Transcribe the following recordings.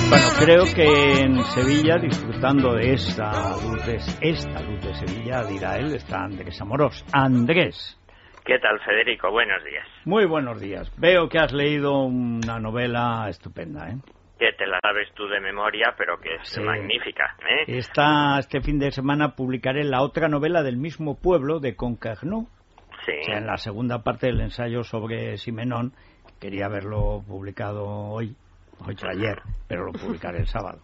Bueno, creo que en Sevilla, disfrutando de esta luz de Sevilla, dirá él, está Andrés Amorós. Andrés. ¿Qué tal, Federico? Buenos días. Muy buenos días. Veo que has leído una novela estupenda, ¿eh? Que te la sabes tú de memoria, pero que es magnífica, ¿eh? Este fin de semana publicaré la otra novela del mismo pueblo, de Concarneau. Sí. O sea, en la segunda parte del ensayo sobre Simenón. Quería haberlo publicado hoy o ayer, pero lo publicaré el sábado.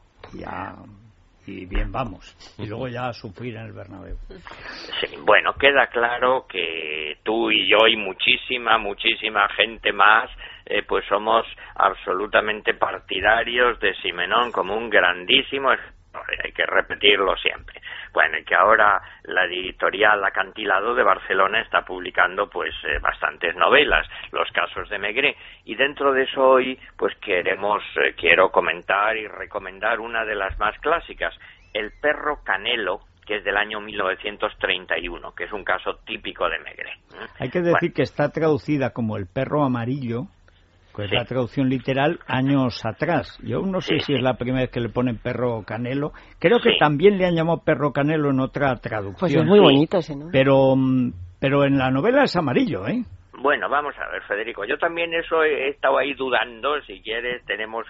Y bien, vamos. Y luego ya a sufrir en el Bernabéu. Sí, bueno, queda claro que tú y yo y muchísima gente más, pues somos absolutamente partidarios de Simenón como un grandísimo escritor. Hay que repetirlo siempre. Bueno, y que ahora la editorial Acantilado de Barcelona está publicando pues bastantes novelas, los casos de Maigret, y dentro de eso hoy pues quiero comentar y recomendar una de las más clásicas, El perro Canelo, que es del año 1931, que es un caso típico de Maigret. Hay que decir que está traducida como El perro amarillo, que es la traducción literal, años atrás. Yo no sé si es la primera vez que le ponen perro canelo. Creo que también le han llamado perro canelo en otra traducción. Pues es muy bonito ese, ¿no? Pero en la novela es amarillo, ¿eh? Bueno, vamos a ver, Federico, yo también eso he estado ahí dudando. Si quieres tenemos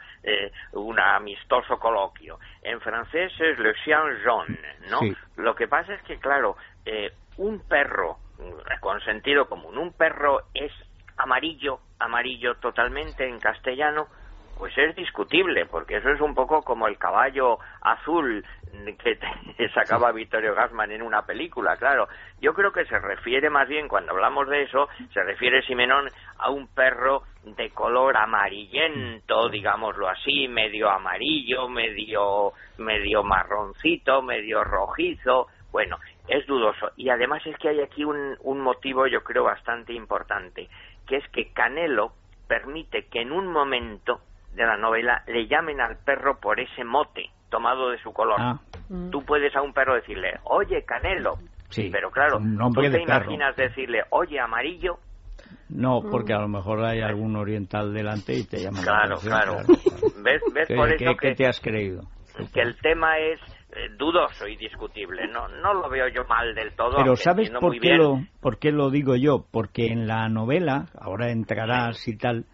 un amistoso coloquio. En francés es le chien jaune, ¿no? Sí. Lo que pasa es que, claro, un perro, con sentido común, un perro es amarillo totalmente en castellano, pues es discutible, porque eso es un poco como el caballo azul que sacaba Vittorio Gassman en una película. Claro, yo creo que se refiere más bien, cuando hablamos de eso, se refiere Simenón a un perro de color amarillento, digámoslo así, medio amarillo, medio marroncito, medio rojizo. Bueno, es dudoso. Y además es que hay aquí un motivo, yo creo, bastante importante, que es que Canelo permite que en un momento de la novela le llamen al perro por ese mote tomado de su color. Tú puedes a un perro decirle, oye, Canelo, pero claro, ¿tú te imaginas decirle, oye, amarillo? No, porque a lo mejor hay algún oriental delante y te llaman la atención. Claro. ¿Ves por eso ¿Qué te has creído? Que el tema es dudoso y discutible. No lo veo yo mal del todo. Pero ¿sabes por qué lo digo yo? Porque en la novela, ahora entrarás y tal,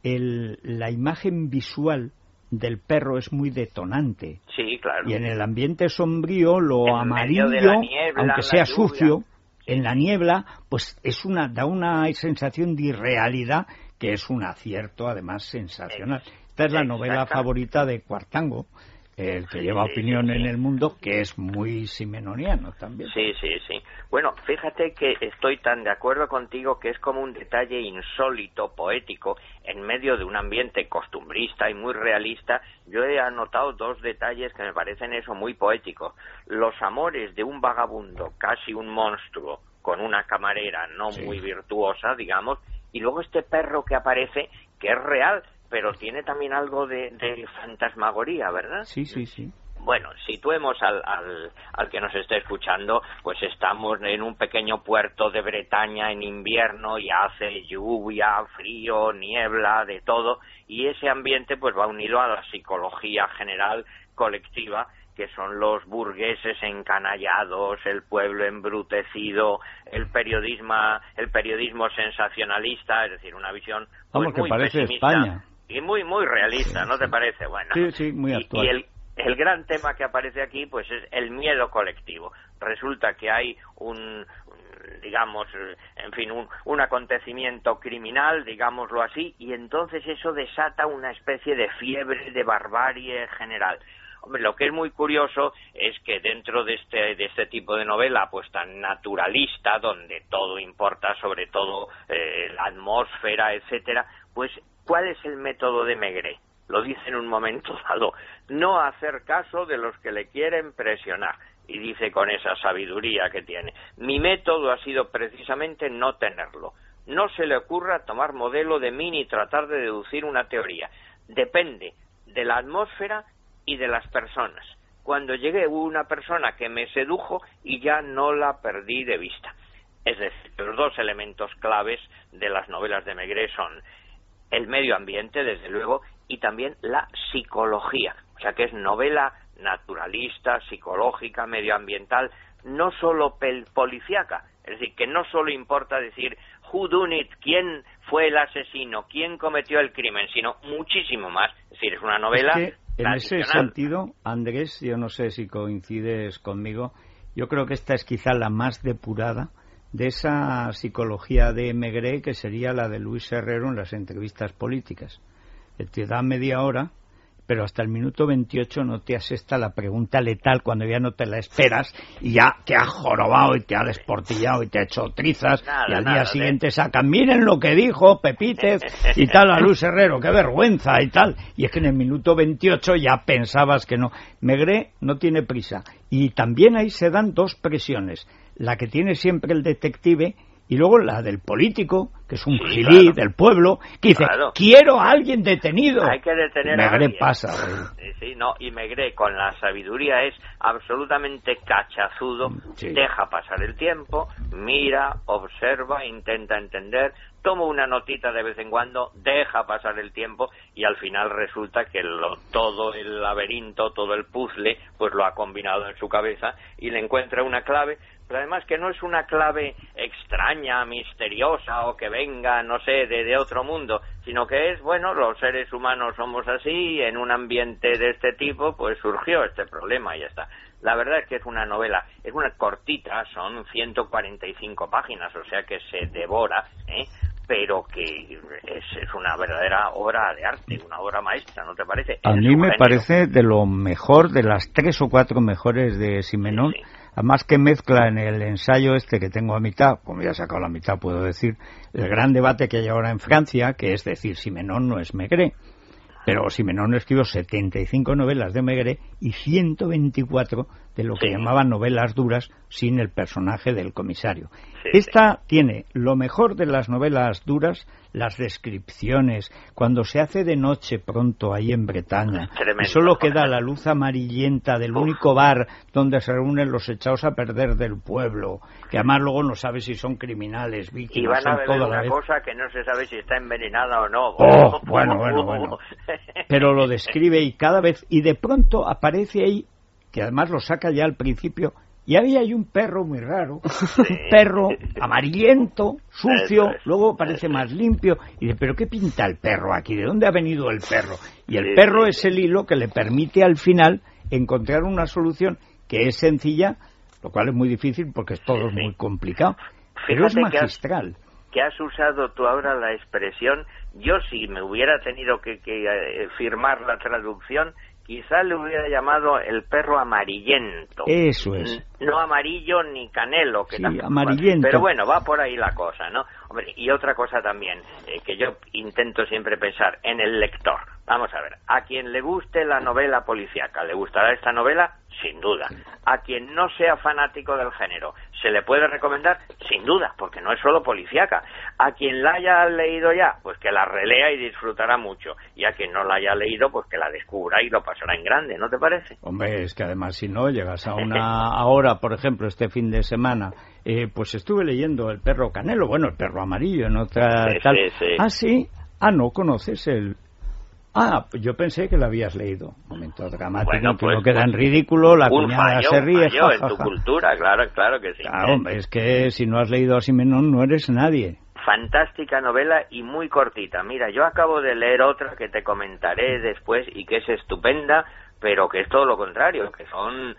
la imagen visual del perro es muy detonante. Sí, claro. Y en el ambiente sombrío, lo amarillo, niebla, aunque sea sucio, en la niebla, pues da una sensación de irrealidad que es un acierto, además, sensacional. Esta es la novela favorita de Cuartango, el que lleva opinión en el mundo, que es muy simenoniano también. Sí. Bueno, fíjate que estoy tan de acuerdo contigo que es como un detalle insólito, poético, en medio de un ambiente costumbrista y muy realista. Yo he anotado dos detalles que me parecen eso muy poéticos. Los amores de un vagabundo, casi un monstruo, con una camarera no muy virtuosa, digamos, y luego este perro que aparece, que es real, pero tiene también algo de fantasmagoría, ¿verdad? Sí. Bueno, situemos al que nos esté escuchando, pues estamos en un pequeño puerto de Bretaña en invierno y hace lluvia, frío, niebla, de todo, y ese ambiente pues va unido a la psicología general colectiva, que son los burgueses encanallados, el pueblo embrutecido, el periodismo sensacionalista, es decir, una visión pues, muy pesimista. España. Y muy realista, ¿no te parece? Bueno, sí, muy actual. Y el gran tema que aparece aquí, pues es el miedo colectivo. Resulta que hay un acontecimiento criminal, digámoslo así, y entonces eso desata una especie de fiebre de barbarie general. Hombre, lo que es muy curioso es que dentro de este tipo de novela, pues tan naturalista, donde todo importa, sobre todo la atmósfera, etcétera, pues ¿cuál es el método de Maigret? Lo dice en un momento dado, no hacer caso de los que le quieren presionar. Y dice con esa sabiduría que tiene, mi método ha sido precisamente no tenerlo. No se le ocurra tomar modelo de mí ni tratar de deducir una teoría. Depende de la atmósfera y de las personas. Cuando llegué hubo una persona que me sedujo y ya no la perdí de vista. Es decir, los dos elementos claves de las novelas de Maigret son el medio ambiente, desde luego, y también la psicología, o sea que es novela naturalista, psicológica, medioambiental, no solo policíaca, es decir, que no solo importa decir who done it, quién fue el asesino, quién cometió el crimen, sino muchísimo más, es decir, es una novela es que en ese sentido, Andrés, yo no sé si coincides conmigo, yo creo que esta es quizá la más depurada de esa psicología de Maigret, que sería la de Luis Herrero en las entrevistas políticas. Te da media hora, pero hasta el minuto 28 no te asesta la pregunta letal cuando ya no te la esperas y ya te ha jorobado y te ha desportillado y te ha hecho trizas y al día siguiente sacan, miren lo que dijo Pepítez y tal a Luis Herrero, qué vergüenza y tal. Y es que en el minuto 28 ya pensabas que no. Maigret no tiene prisa. Y también ahí se dan dos presiones, la que tiene siempre el detective y luego la del político, que es un gilí del pueblo, que dice, quiero a alguien detenido. Hay que detener a Maigret alguien. Pasa. Sí, no, y Maigret con la sabiduría es absolutamente cachazudo, deja pasar el tiempo, mira, observa, intenta entender, toma una notita de vez en cuando, deja pasar el tiempo y al final resulta que todo el laberinto, todo el puzzle, pues lo ha combinado en su cabeza y le encuentra una clave. Pero además que no es una clave extraña, misteriosa o que venga, no sé, de otro mundo, sino que es, bueno, los seres humanos somos así, en un ambiente de este tipo, pues surgió este problema y ya está. La verdad es que es una novela, es una cortita, son 145 páginas, o sea que se devora, pero que es una verdadera obra de arte, una obra maestra, ¿no te parece? A mí me parece de lo mejor, de las 3 o 4 mejores de Simenon. Sí. Además que mezcla en el ensayo este que tengo a mitad, como ya he sacado la mitad puedo decir, el gran debate que hay ahora en Francia, que es decir, Simenon no es Maigret, pero Simenon escribió 75 novelas de Maigret y 124 de lo que llamaban novelas duras sin el personaje del comisario. Esta tiene lo mejor de las novelas duras, las descripciones, cuando se hace de noche pronto ahí en Bretaña, y solo queda la luz amarillenta del único bar donde se reúnen los echados a perder del pueblo, que además luego no sabe si son criminales, víctimas, y van a beber una cosa que no se sabe si está envenenada o no. Bueno. Pero lo describe y cada vez, y de pronto aparece ahí, que además lo saca ya al principio, y había ahí un perro muy raro, un perro amarillento, sucio, luego parece más limpio, y dice, ¿pero qué pinta el perro aquí? ¿De dónde ha venido el perro? Y el perro es el hilo que le permite al final encontrar una solución que es sencilla, lo cual es muy difícil porque todo es muy complicado, pero es magistral. Que has usado tú ahora la expresión, yo si me hubiera tenido que firmar la traducción, quizá le hubiera llamado el perro amarillento. Eso es. No amarillo ni canelo, que sí, amarillento. Pero bueno, va por ahí la cosa, ¿no? Hombre, y otra cosa también, que yo intento siempre pensar en el lector. Vamos a ver, a quien le guste la novela policíaca, ¿le gustará esta novela? Sin duda. A quien no sea fanático del género, ¿se le puede recomendar? Sin duda, porque no es solo policíaca. A quien la haya leído ya, pues que la relea y disfrutará mucho. Y a quien no la haya leído, pues que la descubra y lo pasará en grande, ¿no te parece? Hombre, es que además si no llegas a una... Ahora, por ejemplo, este fin de semana, pues estuve leyendo El perro canelo, bueno, El perro amarillo, en otra tal... Sí. Ah, sí. Ah, no conoces el... Ah, yo pensé que lo habías leído. Momento dramático, bueno, que no queda en ridículo, la cuñada se ríe. En tu cultura, claro que sí. Claro, hombre, es que si no has leído a Simenon no eres nadie. Fantástica novela y muy cortita. Mira, yo acabo de leer otra que te comentaré después y que es estupenda, pero que es todo lo contrario, que son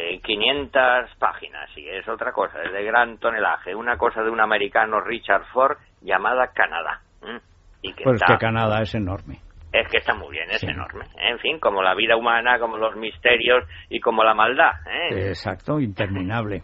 500 páginas y es otra cosa, es de gran tonelaje. Una cosa de un americano, Richard Ford, llamada Canadá. Y que pues que Canadá es enorme. Es que está muy bien, es enorme. En fin, como la vida humana, como los misterios y como la maldad. Exacto, interminable.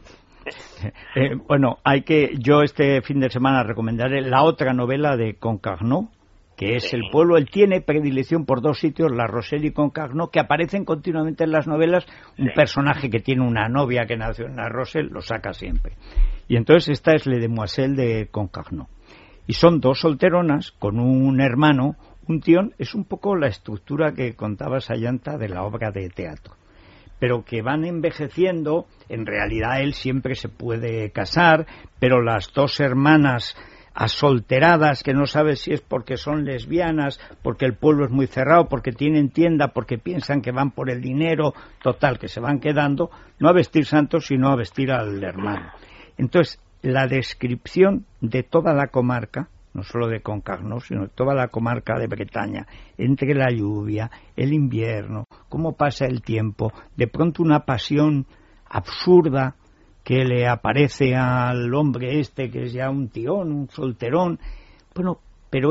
Bueno, yo este fin de semana recomendaré la otra novela de Concarneau, que es El pueblo. Él tiene predilección por dos sitios, La Rochelle y Concarneau, que aparecen continuamente en las novelas. Un personaje que tiene una novia que nació en La Rochelle lo saca siempre. Y entonces esta es Le Demoiselle de Concarneau. Y son dos solteronas con un hermano. Un tión es un poco la estructura que contaba Sayanta de la obra de teatro, pero que van envejeciendo. En realidad él siempre se puede casar, pero las dos hermanas a solteradas que no sabes si es porque son lesbianas, porque el pueblo es muy cerrado, porque tienen tienda, porque piensan que van por el dinero, total, que se van quedando, no a vestir santos, sino a vestir al hermano. Entonces, la descripción de toda la comarca, no solo de Concarneau, sino de toda la comarca de Bretaña, entre la lluvia, el invierno, cómo pasa el tiempo, de pronto una pasión absurda que le aparece al hombre que es ya un tirón, un solterón, bueno, pero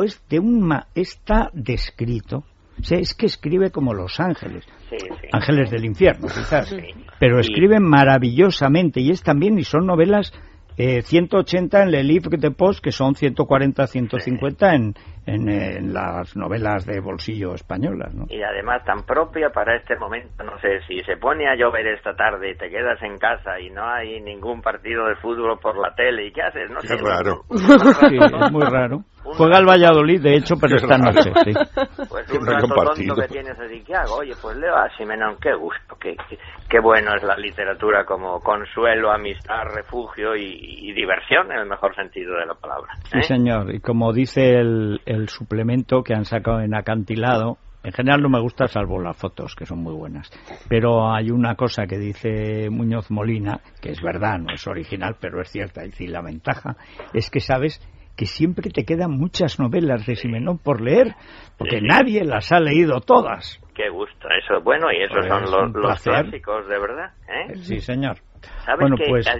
está descrito, o sea, es que escribe como los ángeles, ángeles del infierno quizás, pero escriben maravillosamente, y son novelas 180 en Le Livre de Poste, que son 140, 150 en las novelas de bolsillo españolas, ¿no? Y además tan propia para este momento, no sé, si se pone a llover esta tarde y te quedas en casa y no hay ningún partido de fútbol por la tele, ¿y qué haces? No sé. Qué raro. Sí, es muy raro. Juega el Valladolid, de hecho, pero esta noche, sí. Pues un rato tonto que tienes así, ¿qué hago? Oye, pues leo a Simenón, qué gusto, qué bueno es la literatura como consuelo, amistad, refugio y diversión, en el mejor sentido de la palabra. Sí, señor, y como dice el suplemento que han sacado en Acantilado, en general no me gusta salvo las fotos, que son muy buenas, pero hay una cosa que dice Muñoz Molina, que es verdad, no es original, pero es cierta, y sí, la ventaja es que sabes que siempre te quedan muchas novelas de Simenón por leer, porque nadie las ha leído todas. Qué gusto, eso, bueno, y esos pues son los clásicos de verdad, ¿eh? Sí, señor. ¿Sabes bueno, que, pues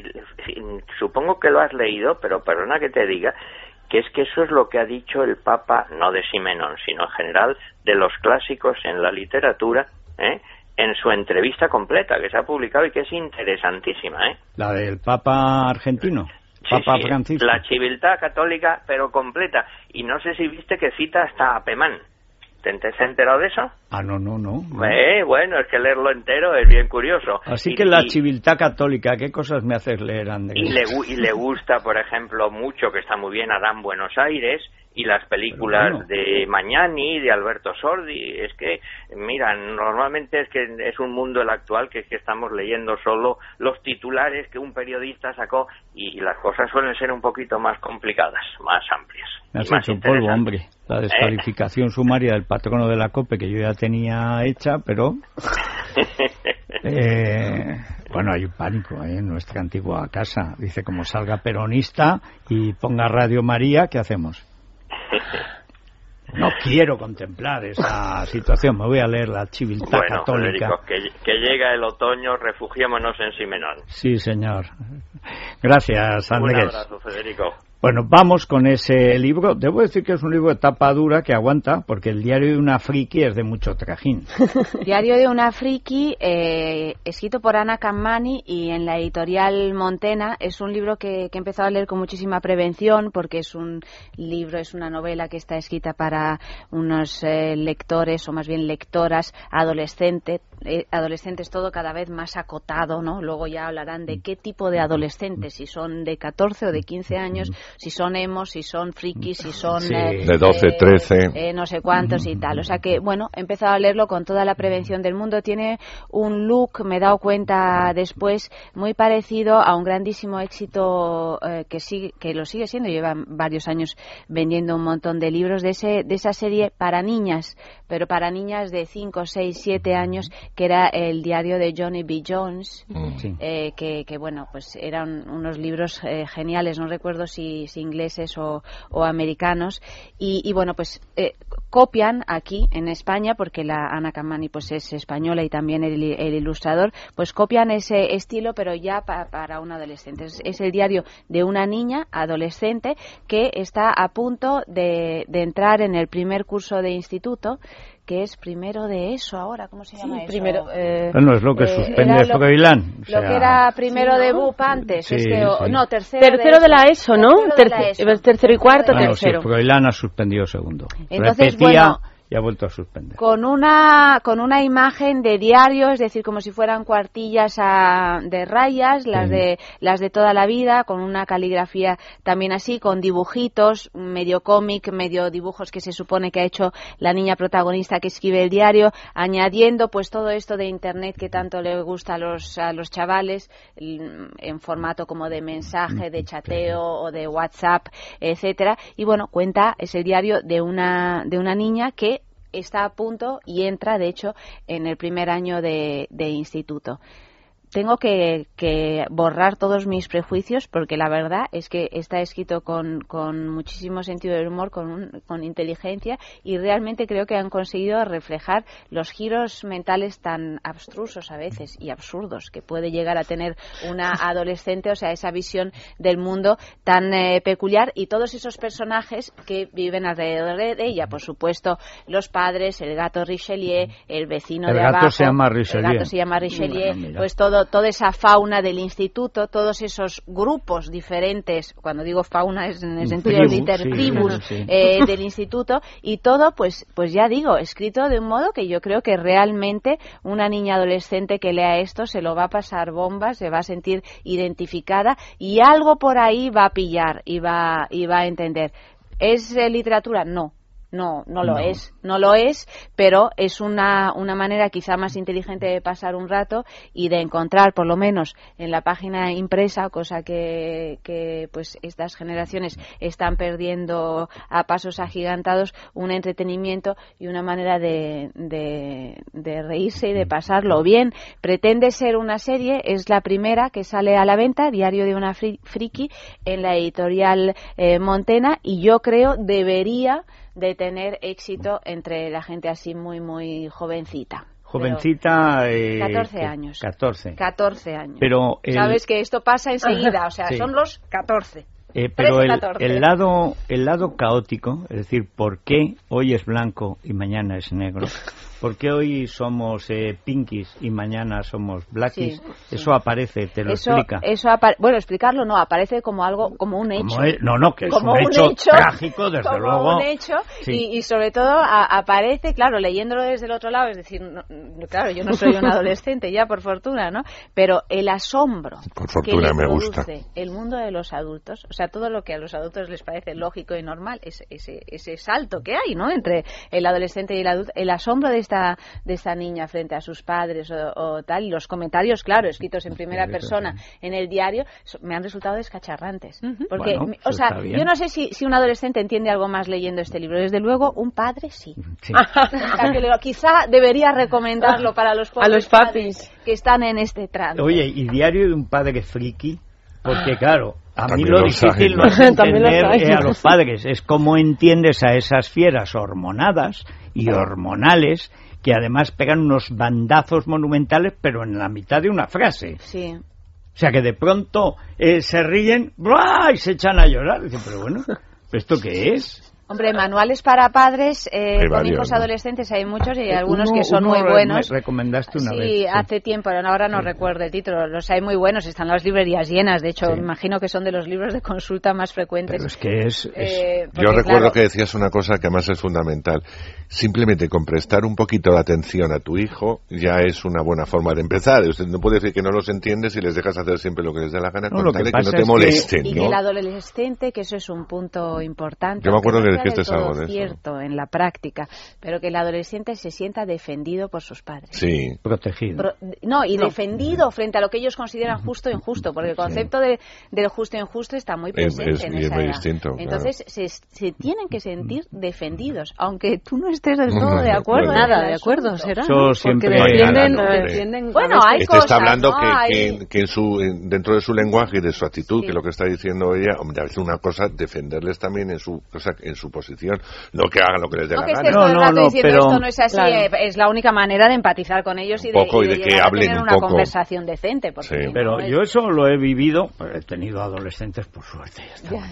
supongo que lo has leído, pero perdona que te diga, que es que eso es lo que ha dicho el Papa, no de Simenón, sino en general, de los clásicos en la literatura, en su entrevista completa, que se ha publicado y que es interesantísima, La del Papa argentino. Papa Francisco. La civiltà católica, pero completa. Y no sé si viste que cita hasta a Pemán. ¿Te has enterado de eso? No. Bueno, es que leerlo entero es bien curioso. Así que la civiltà católica, ¿qué cosas me haces leer, Andrés? Y le gusta, por ejemplo, mucho, que está muy bien, Adán Buenos Aires, y las películas de Magnani, de Alberto Sordi. Es que, mira, normalmente es que es un mundo el actual que es que estamos leyendo solo los titulares que un periodista sacó, y las cosas suelen ser un poquito más complicadas, más amplias. Me has hecho polvo, hombre. La descalificación sumaria del patrono de la COPE, que yo ya tenía hecha, pero bueno, hay un pánico en nuestra antigua casa. Dice, como salga peronista y ponga Radio María, ¿qué hacemos? No quiero contemplar esa situación. Me voy a leer la civiltà católica. Federico, que llega el otoño, refugiémonos en Simenón. Sí, señor. Gracias, Andrés. Un abrazo, Federico. Bueno, vamos con ese libro. Debo decir que es un libro de tapa dura que aguanta, porque el diario de una friki es de mucho trajín. Diario de una friki, escrito por Ana Cammani y en la editorial Montena. Es un libro que he empezado a leer con muchísima prevención, porque es un libro, es una novela que está escrita para unos lectores, o más bien lectoras, adolescentes, todo cada vez más acotado, ¿no? Luego ya hablarán de qué tipo de adolescentes, si son de 14 o de 15 años, si son emos, si son frikis, si son de 12, 13, no sé cuántos y tal. O sea que, bueno, he empezado a leerlo con toda la prevención del mundo. Tiene un look, me he dado cuenta después, muy parecido a un grandísimo éxito que lo sigue siendo. Llevan varios años vendiendo un montón de libros de esa serie para niñas, pero para niñas de 5, 6, 7 años, que era el diario de Johnny B. Jones, que bueno, pues eran unos libros geniales. No recuerdo si ingleses o americanos, y bueno, pues copian aquí en España, porque la Ana Cammani pues es española y también el ilustrador, pues copian ese estilo, pero ya para un adolescente. Es el diario de una niña adolescente que está a punto de entrar en el primer curso de instituto, que es primero de eso ahora, ¿cómo se llama eso? Primero, bueno, es lo que suspende Froilán. Lo que era primero de BUP antes, no, tercero de la ESO, ¿no? Tercero y cuarto, tercero. Sí, Froilán ha suspendido segundo. Entonces, repetía y ha vuelto a suspender. Con una imagen de diario, es decir, como si fueran cuartillas de rayas, las de toda la vida, con una caligrafía también así, con dibujitos, medio cómic, medio dibujos que se supone que ha hecho la niña protagonista que escribe el diario, añadiendo pues todo esto de internet que tanto le gusta a los chavales, en formato como de mensaje, de chateo o de WhatsApp, etcétera. Y bueno, cuenta, es el diario de una niña que está a punto y entra, de hecho, en el primer año de instituto. Tengo que borrar todos mis prejuicios porque la verdad es que está escrito con muchísimo sentido del humor, con inteligencia, y realmente creo que han conseguido reflejar los giros mentales tan abstrusos a veces y absurdos que puede llegar a tener una adolescente, o sea, esa visión del mundo tan peculiar, y todos esos personajes que viven alrededor de ella, por supuesto, los padres, el gato Richelieu, el vecino de abajo. El gato se llama Richelieu. Bueno, pues toda esa fauna del instituto, todos esos grupos diferentes, cuando digo fauna es en el sentido de tribus del instituto, y todo, pues ya digo, escrito de un modo que yo creo que realmente una niña adolescente que lea esto se lo va a pasar bombas, se va a sentir identificada y algo por ahí va a pillar y va a entender. ¿Es literatura? No lo es, pero es una manera quizá más inteligente de pasar un rato y de encontrar, por lo menos en la página impresa, cosa que pues estas generaciones están perdiendo a pasos agigantados, un entretenimiento y una manera de reírse y de pasarlo bien. Pretende ser una serie, es la primera que sale a la venta, Diario de una friki, en la editorial Montena, y yo creo debería de tener éxito entre la gente así muy, muy jovencita. Jovencita... 14 años. 14 años. Pero sabes que esto pasa enseguida, o sea, sí. Son los 14. Pero el lado caótico, es decir, ¿por qué hoy es blanco y mañana es negro? ¿Por qué hoy somos pinkies y mañana somos blackies? Sí. Eso aparece, te lo explica. Bueno, explicarlo no, aparece como algo, como un hecho. Que es un hecho trágico, desde como luego. Como un hecho, sí. y sobre todo aparece, claro, leyéndolo desde el otro lado, es decir, claro, yo no soy un adolescente ya, por fortuna, ¿no? Pero el asombro por fortuna que le me produce gusta el mundo de los adultos, o sea, todo lo que a los adultos les parece lógico y normal, ese salto que hay, ¿no?, entre el adolescente y el adulto, el asombro de esta niña frente a sus padres o tal, y los comentarios, claro, escritos en primera persona en el diario, me han resultado descacharrantes. Porque, bueno, o sea, yo no sé si un adolescente entiende algo más leyendo este libro. Desde luego, un padre sí. Quizá debería recomendarlo para los papis que están en este trance. Oye, y Diario de un padre friki, porque claro, a mí lo los difícil no es entender a los padres, es cómo entiendes a esas fieras hormonadas y hormonales que además pegan unos bandazos monumentales, pero en la mitad de una frase. Sí. O sea, que de pronto se ríen y se echan a llorar. Dicen, pero bueno, ¿esto qué es? Hombre, manuales para padres con varios, hijos ¿no? adolescentes hay muchos y hay algunos que son muy buenos. Me recomendaste una vez. Sí, hace tiempo, ahora no recuerdo el título. Los hay muy buenos, están las librerías llenas. De hecho, me imagino que son de los libros de consulta más frecuentes. Pero es que yo recuerdo que decías una cosa que además es fundamental. Simplemente con prestar un poquito de atención a tu hijo ya es una buena forma de empezar. Usted no puede decir que no los entiendes y les dejas hacer siempre lo que les dé la gana, con tal de que no te molesten. Y que el adolescente, que eso es un punto importante. Yo me acuerdo que dijiste algo de eso. Cierto, en la práctica, pero que el adolescente se sienta defendido por sus padres. Sí. Protegido. Defendido frente a lo que ellos consideran justo e injusto, porque el concepto del justo e injusto está muy presente en esa edad. Distinto, entonces se tienen que sentir defendidos, aunque tú no estés del todo de acuerdo. Nada de acuerdo, será. Yo siempre defienden. Bueno, hay este cosas, está hablando ¿no? que dentro de su lenguaje y de su actitud, que lo que está diciendo ella, hombre, a veces una cosa, defenderles también en su posición, no que hagan lo que les dé la gana. No, pero esto no es así, claro. Es la única manera de empatizar con ellos y de que hablen tener un una poco. Conversación decente. Sí. Pero yo eso lo he vivido, he tenido adolescentes por suerte.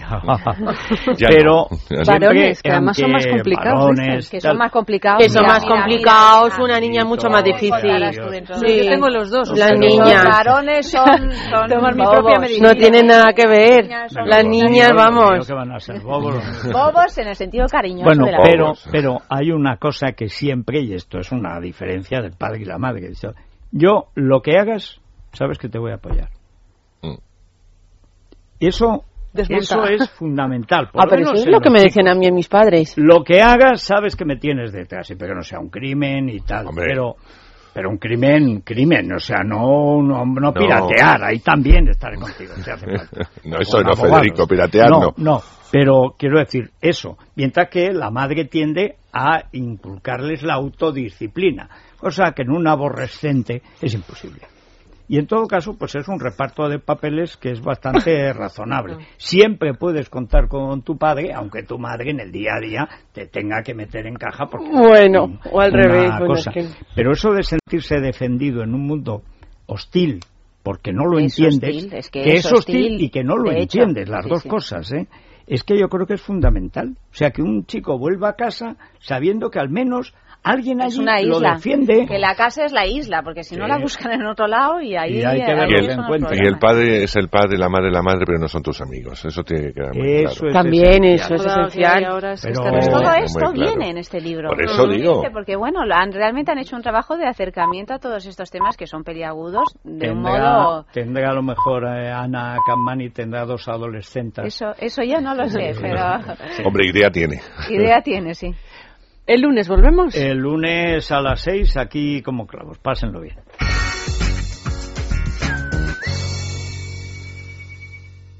Pero varones, que además son más complicados. Que son más complicados. Una niña mucho más difícil. Sí. Yo tengo los dos. Las niñas. Los varones son tomar mi propia medicina. No tienen nada que ver. Las niñas, vamos. ¿Qué van a ser? Bobos. Bobos en el sentido cariñoso bueno, de la pero hay una cosa que siempre, y esto es una diferencia del padre y la madre, yo lo que hagas, sabes que te voy a apoyar. Eso es fundamental. Pero eso es lo que me decían a mí mis padres. Lo que hagas, sabes que me tienes detrás, y pero no sea un crimen y tal, pero un crimen, o sea, no piratear, ahí también estaré contigo, si hace falta. No, eso no, Federico, piratear no. No, pero quiero decir eso, mientras que la madre tiende a inculcarles la autodisciplina, cosa que en un aborrecente es imposible. Y en todo caso, pues es un reparto de papeles que es bastante razonable. Siempre puedes contar con tu padre, aunque tu madre en el día a día te tenga que meter en caja. Porque bueno, o al revés. Cosa. Pero eso de sentirse defendido en un mundo hostil, porque no lo entiendes, que es hostil y que no lo entiendes, las dos cosas, es que yo creo que es fundamental. O sea, que un chico vuelva a casa sabiendo que al menos alguien allí lo defiende. Que la casa es la isla, porque si no la buscan en otro lado y ahí hay que verlo en cuenta. Y el padre es el padre, la madre, pero no son tus amigos. Eso tiene que quedar muy claro. También eso es esencial. Pero todo esto viene en este libro. Por eso digo. Porque bueno, realmente han hecho un trabajo de acercamiento a todos estos temas que son peliagudos de un modo. Tendrá a lo mejor Ana Cammani tendrá 2 adolescentes. Eso ya no lo sé, pero. Hombre, idea tiene. Idea tiene, sí. ¿El lunes volvemos? El lunes a las 6, aquí como clavos. Pásenlo bien.